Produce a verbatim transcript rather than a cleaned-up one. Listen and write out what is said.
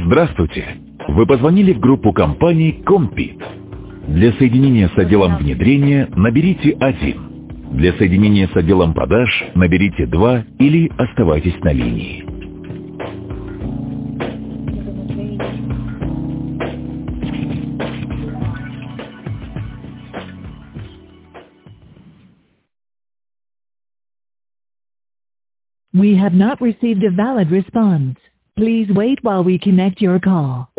Здравствуйте! Вы позвонили в группу компаний Compete. Для соединения с отделом внедрения наберите один. Для соединения с отделом продаж наберите два или оставайтесь на линии. We have not received a valid response. Please wait while we connect your call.